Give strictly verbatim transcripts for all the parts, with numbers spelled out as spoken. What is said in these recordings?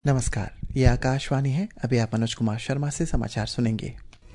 नमस्कार, ये आकाशवाणी है। अभी आप मनोज कुमार शर्मा से समाचार सुनेंगे।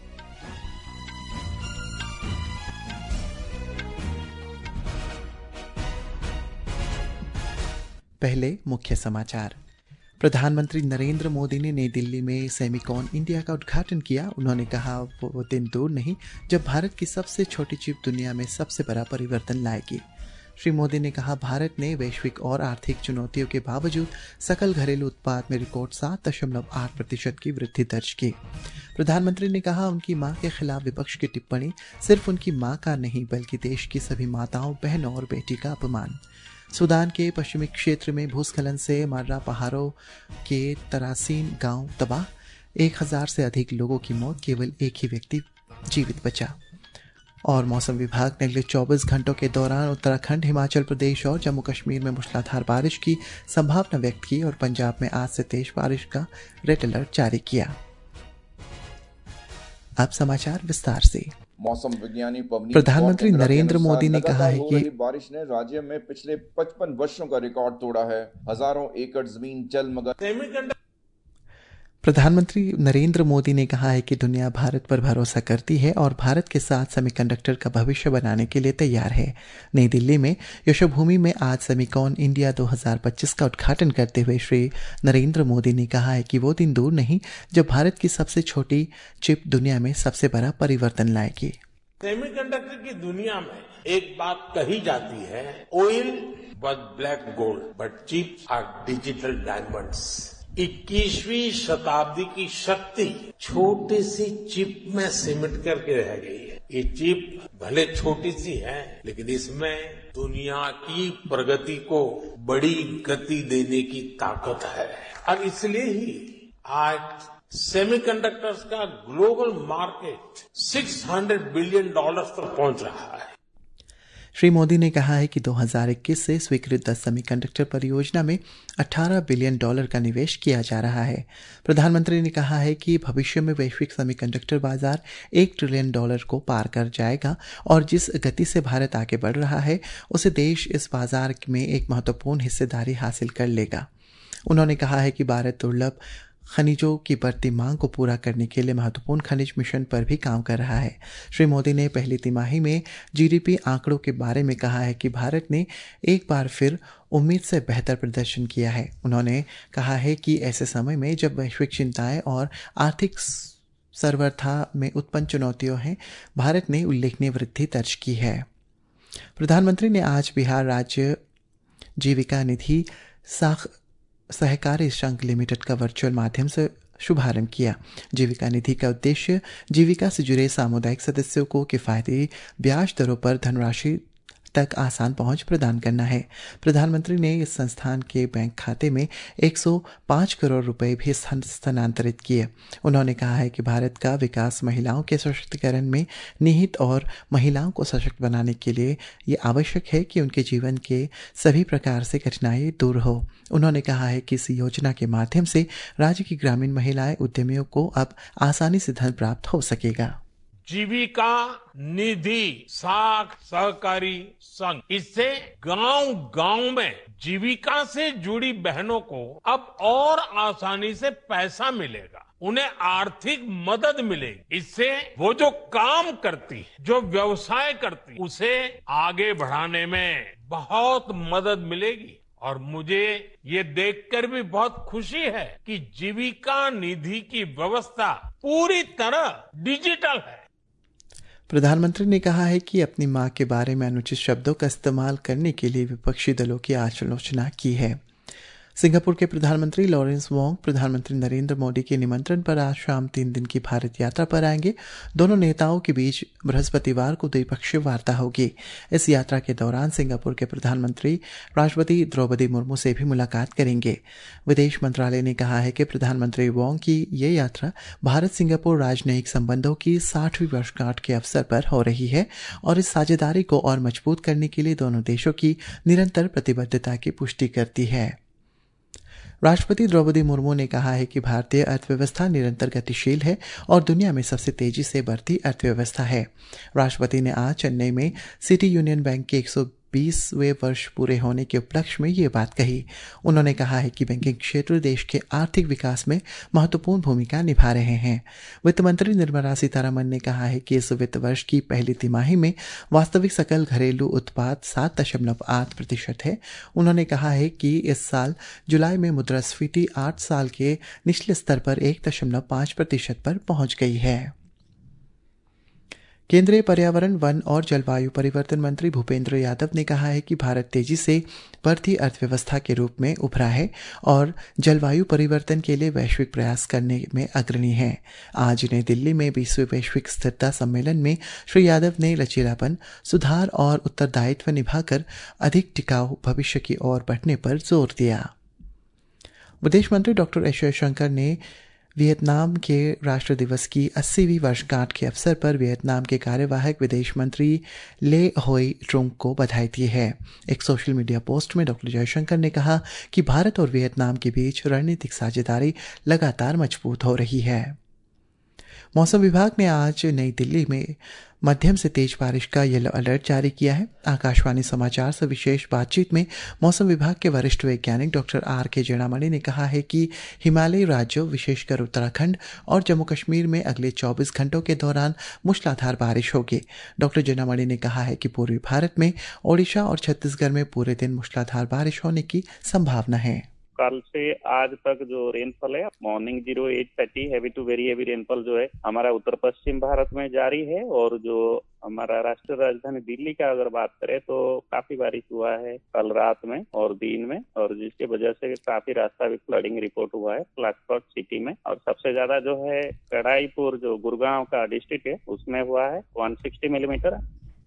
पहले मुख्य समाचार। प्रधानमंत्री नरेंद्र मोदी ने नई दिल्ली में सेमिकॉन इंडिया का उद्घाटन किया। उन्होंने कहा वो दिन दूर नहीं जब भारत की सबसे छोटी चिप दुनिया में सबसे बड़ा परिवर्तन लाएगी। श्री मोदी ने कहा भारत ने वैश्विक और आर्थिक चुनौतियों के बावजूद सकल घरेलू उत्पाद में रिकॉर्ड सात दशमलव आठ प्रतिशत की वृद्धि दर्ज की। प्रधानमंत्री ने कहा उनकी मां के खिलाफ विपक्ष की टिप्पणी सिर्फ उनकी मां का नहीं बल्कि देश की सभी माताओं, बहनों और बेटी का अपमान। सूडान के पश्चिमी क्षेत्र में भूस्खलन से मर्रा पहाड़ों के तरासीन गांव तबाह, एक हजार से अधिक लोगों की मौत, केवल एक ही व्यक्ति जीवित बचा। और मौसम विभाग ने अगले चौबीस घंटों के दौरान उत्तराखंड, हिमाचल प्रदेश और जम्मू कश्मीर में मूसलाधार बारिश की संभावना व्यक्त की और पंजाब में आज से तेज बारिश का रेड अलर्ट जारी किया। अब समाचार विस्तार से। मौसम विज्ञानी प्रधानमंत्री नरेंद्र मोदी ने कहा है कि बारिश ने राज्य में पिछले पचपन वर्षों का रिकॉर्ड तोड़ा है। हजारों एकड़ जमीन जलमग्न। प्रधानमंत्री नरेंद्र मोदी ने कहा है कि दुनिया भारत पर भरोसा करती है और भारत के साथ सेमीकंडक्टर का भविष्य बनाने के लिए तैयार है। नई दिल्ली में यशोभूमि में आज सेमिकॉन इंडिया दो हज़ार पच्चीस का उद्घाटन करते हुए श्री नरेंद्र मोदी ने कहा है कि वो दिन दूर नहीं जब भारत की सबसे छोटी चिप दुनिया में सबसे बड़ा परिवर्तन लाएगी। सेमीकंडक्टर की दुनिया में एक बात कही जाती है, oil was black gold but chips are digital diamonds. इक्कीसवीं शताब्दी की शक्ति छोटी सी चिप में सिमट करके रह गई है। ये चिप भले छोटी सी है लेकिन इसमें दुनिया की प्रगति को बड़ी गति देने की ताकत है और इसलिए ही आज सेमीकंडक्टर्स का ग्लोबल मार्केट छह सौ बिलियन डॉलर्स तक पहुंच रहा है। श्री मोदी ने कहा है कि दो हज़ार इक्कीस से स्वीकृत दस सेमीकंडक्टर परियोजना में अठारह बिलियन डॉलर का निवेश किया जा रहा है। प्रधानमंत्री ने कहा है कि भविष्य में वैश्विक सेमीकंडक्टर बाजार एक ट्रिलियन डॉलर को पार कर जाएगा और जिस गति से भारत आगे बढ़ रहा है उसे देश इस बाजार में एक महत्वपूर्ण हिस्सेदारी हासिल कर लेगा। उन्होंने कहा है कि भारत दुर्लभ खनिजों की बढ़ती मांग को पूरा करने के लिए महत्वपूर्ण खनिज मिशन पर भी काम कर रहा है। श्री मोदी ने पहली तिमाही में जीडीपी आंकड़ों के बारे में कहा है कि भारत ने एक बार फिर उम्मीद से बेहतर प्रदर्शन किया है। उन्होंने कहा है कि ऐसे समय में जब वैश्विक चिंताएं और आर्थिक सर्वथा में उत्पन्न चुनौतियां हैं, भारत ने उल्लेखनीय वृद्धि दर्ज की है। प्रधानमंत्री ने आज बिहार राज्य जीविका निधि साख सहकारी संघ लिमिटेड का वर्चुअल माध्यम से शुभारंभ किया। जीविका निधि का उद्देश्य जीविका से जुड़े सामुदायिक सदस्यों को किफायती ब्याज दरों पर धनराशि तक आसान पहुंच प्रदान करना है। प्रधानमंत्री ने इस संस्थान के बैंक खाते में एक सौ पाँच करोड़ रुपए भी स्थानांतरित किए। उन्होंने कहा है कि भारत का विकास महिलाओं के सशक्तिकरण में निहित और महिलाओं को सशक्त बनाने के लिए ये आवश्यक है कि उनके जीवन के सभी प्रकार से कठिनाई दूर हो। उन्होंने कहा है कि इस योजना के माध्यम से राज्य की ग्रामीण महिलाएं उद्यमियों को अब आसानी से धन प्राप्त हो सकेगा। जीविका निधि साख सहकारी संघ, इससे गांव गांव में जीविका से जुड़ी बहनों को अब और आसानी से पैसा मिलेगा, उन्हें आर्थिक मदद मिलेगी। इससे वो जो काम करती है, जो व्यवसाय करती, उसे आगे बढ़ाने में बहुत मदद मिलेगी। और मुझे ये देखकर भी बहुत खुशी है कि जीविका निधि की व्यवस्था पूरी तरह डिजिटल है। प्रधानमंत्री ने कहा है कि अपनी मां के बारे में अनुचित शब्दों का इस्तेमाल करने के लिए विपक्षी दलों की आलोचना की है। सिंगापुर के प्रधानमंत्री लॉरेंस वोंग प्रधानमंत्री नरेंद्र मोदी के निमंत्रण पर आज शाम तीन दिन की भारत यात्रा पर आएंगे। दोनों नेताओं के बीच बृहस्पतिवार को द्विपक्षीय वार्ता होगी। इस यात्रा के दौरान सिंगापुर के प्रधानमंत्री राष्ट्रपति द्रौपदी मुर्मू से भी मुलाकात करेंगे। विदेश मंत्रालय ने कहा है कि प्रधानमंत्री वोंग की ये यात्रा भारत सिंगापुर राजनयिक संबंधों की साठवीं वर्षगांठ के अवसर पर हो रही है और इस साझेदारी को और मजबूत करने के लिए दोनों देशों की निरंतर प्रतिबद्धता की पुष्टि करती है। राष्ट्रपति द्रौपदी मुर्मू ने कहा है कि भारतीय अर्थव्यवस्था निरंतर गतिशील है और दुनिया में सबसे तेजी से बढ़ती अर्थव्यवस्था है। राष्ट्रपति ने आज चेन्नई में सिटी यूनियन बैंक के एक सौ बीसवें वर्ष पूरे होने के उपलक्ष्य में ये बात कही। उन्होंने कहा है कि बैंकिंग क्षेत्र देश के आर्थिक विकास में महत्वपूर्ण भूमिका निभा रहे हैं। वित्त मंत्री निर्मला सीतारमण ने कहा है कि इस वित्त वर्ष की पहली तिमाही में वास्तविक सकल घरेलू उत्पाद सात दशमलव आठ प्रतिशत है। उन्होंने कहा है कि इस साल जुलाई में मुद्रास्फीति आठ साल के निचले स्तर पर एक दशमलव पाँच प्रतिशत पर पहुंच गई है। केंद्रीय पर्यावरण, वन और जलवायु परिवर्तन मंत्री भूपेंद्र यादव ने कहा है कि भारत तेजी से बढ़ती अर्थव्यवस्था के रूप में उभरा है और जलवायु परिवर्तन के लिए वैश्विक प्रयास करने में अग्रणी है। आज नई दिल्ली में बीसवें वैश्विक स्थिरता सम्मेलन में श्री यादव ने लचीलापन, सुधार और उत्तरदायित्व निभाकर अधिक टिकाऊ भविष्य की ओर बढ़ने पर जोर दिया। विदेश मंत्री डॉक्टर एस जयशंकर ने वियतनाम के राष्ट्र दिवस की अस्सीवीं वर्षगांठ के अवसर पर वियतनाम के कार्यवाहक विदेश मंत्री ले होई ट्रुंग को बधाई दी है। एक सोशल मीडिया पोस्ट में डॉक्टर जयशंकर ने कहा कि भारत और वियतनाम के बीच रणनीतिक साझेदारी लगातार मजबूत हो रही है। मौसम विभाग ने आज नई दिल्ली में मध्यम से तेज बारिश का येलो अलर्ट जारी किया है। आकाशवाणी समाचार से विशेष बातचीत में मौसम विभाग के वरिष्ठ वैज्ञानिक डॉक्टर आर के जेणामणि ने कहा है कि हिमालयी राज्यों विशेषकर उत्तराखंड और जम्मू कश्मीर में अगले चौबीस घंटों के दौरान मूसलाधार बारिश होगी। डॉक्टर जेणामणि ने कहा है कि पूर्वी भारत में ओडिशा और छत्तीसगढ़ में पूरे दिन मूसलाधार बारिश होने की संभावना है। कल से आज तक जो रेनफॉल है morning zero eight thirty heavy to very heavy rainfall जो है हमारा उत्तर पश्चिम भारत में जारी है और जो हमारा राष्ट्रीय राजधानी दिल्ली का अगर बात करें तो काफी बारिश हुआ है कल रात में और दिन में, और जिसकी वजह से काफी रास्ता भी फ्लडिंग रिपोर्ट हुआ है क्लासकोट सिटी में। और सबसे ज्यादा जो है कड़ाईपुर जो गुड़गांव का डिस्ट्रिक्ट है उसमें हुआ है एक सौ साठ मिलीमीटर।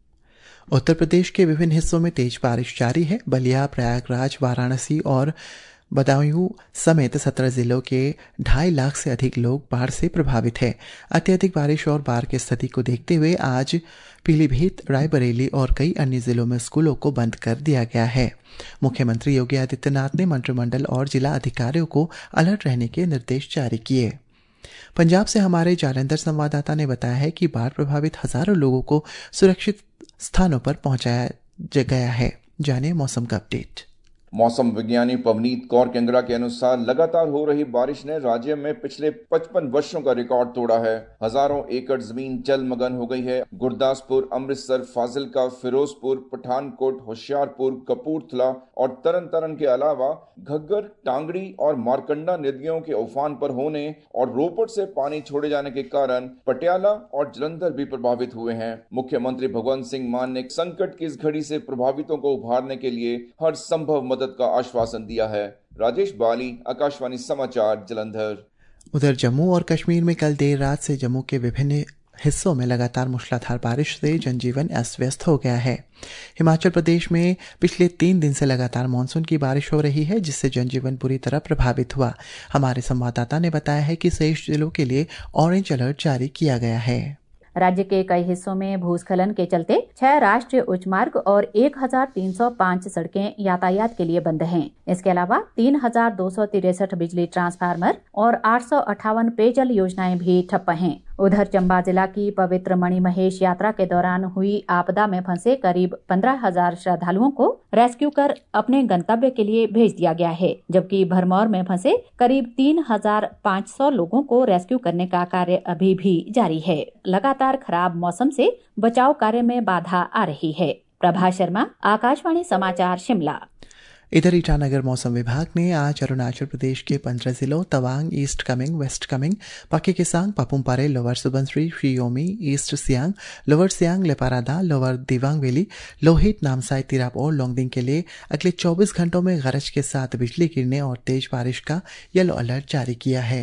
उत्तर प्रदेश के विभिन्न हिस्सों में तेज बारिश जारी है। बलिया, प्रयागराज, वाराणसी और बदायूं समेत सत्रह जिलों के ढाई लाख से अधिक लोग बाढ़ से प्रभावित हैं। अत्यधिक बारिश और बाढ़ की स्थिति को देखते हुए आज पीलीभीत, रायबरेली और कई अन्य जिलों में स्कूलों को बंद कर दिया गया है। मुख्यमंत्री योगी आदित्यनाथ ने मंत्रिमंडल और जिला अधिकारियों को अलर्ट रहने के निर्देश जारी किए। पंजाब से हमारे जालंधर संवाददाता ने बताया है कि बाढ़ प्रभावित हजारों लोगों को सुरक्षित स्थानों पर पहुंचाया गया है। जानिए मौसम का अपडेट। मौसम विज्ञानी पवनीत कौर केंगरा के अनुसार लगातार हो रही बारिश ने राज्य में पिछले पचपन वर्षों का रिकॉर्ड तोड़ा है। हजारों एकड़ जमीन जलमग्न हो गई है। गुरदासपुर, अमृतसर, फाजिलका, फिरोजपुर, पठानकोट, होशियारपुर, कपूरथला और तरन तारण के अलावा घग्गर, टांगड़ी और मारकंडा नदियों के उफान पर होने और रोपड़ से पानी छोड़े जाने के कारण पटियाला और जलंधर भी प्रभावित हुए हैं। मुख्यमंत्री भगवंत सिंह मान ने संकट की इस घड़ी से प्रभावितों को उभारने के लिए हर संभव मदद का आश्वासन दिया है। राजेश बाली, आकाशवाणी समाचार, जलंधर। उधर जम्मू और कश्मीर में कल देर रात से जम्मू के विभिन्न हिस्सों में लगातार मूसलाधार बारिश से जनजीवन अस्त व्यस्त हो गया है। हिमाचल प्रदेश में पिछले तीन दिन से लगातार मानसून की बारिश हो रही है, जिससे जनजीवन बुरी तरह प्रभावित हुआ। हमारे संवाददाता ने बताया है कि शेष जिलों के लिए ऑरेंज अलर्ट जारी किया गया है। राज्य के कई हिस्सों में भूस्खलन के चलते छह राष्ट्रीय उच्च मार्ग और एक हजार तीन सौ पाँच सड़कें यातायात के लिए बंद हैं। इसके अलावा तीन हजार दो सौ तिरसठ बिजली ट्रांसफार्मर और आठ सौ अट्ठावन पेयजल योजनाएं भी ठप्प हैं। उधर चंबा जिला की पवित्र मणिमहेश यात्रा के दौरान हुई आपदा में फंसे करीब पंद्रह हजार श्रद्धालुओं को रेस्क्यू कर अपने गंतव्य के लिए भेज दिया गया है, जबकि भरमौर में फंसे करीब तीन हजार पाँच सौ लोगों को रेस्क्यू करने का कार्य अभी भी जारी है। लगातार खराब मौसम से बचाव कार्य में बाधा आ रही है। प्रभा शर्मा, आकाशवाणी समाचार, शिमला। इधर ईटानगर मौसम विभाग ने आज अरुणाचल प्रदेश के पंद्रह जिलों Tawang, east Kameng, west Kameng, Pakke Kessang, Papum Pare, lower Subansiri, Shi Yomi, east Siang, lower Siang, Leparada, lower Dibang valley, Lohit, Namsai, Tirap और लोंगडिंग के लिए अगले चौबीस घंटों में गरज के साथ बिजली गिरने और तेज बारिश का येलो अलर्ट जारी किया है।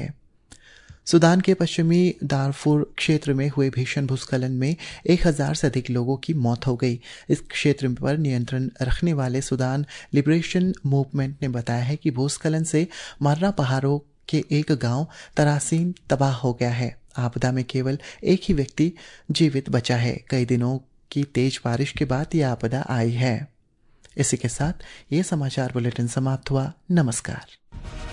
सूडान के पश्चिमी दारफुर क्षेत्र में हुए भीषण भूस्खलन में एक हजार से अधिक लोगों की मौत हो गई। इस क्षेत्र पर नियंत्रण रखने वाले सूडान लिबरेशन मूवमेंट ने बताया है कि भूस्खलन से मर्रा पहाड़ों के एक गांव तरासीन तबाह हो गया है। आपदा में केवल एक ही व्यक्ति जीवित बचा है। कई दिनों की तेज बारिश के बाद यह आपदा आई है। इसी के साथ ये समाचार बुलेटिन समाप्त हुआ। नमस्कार।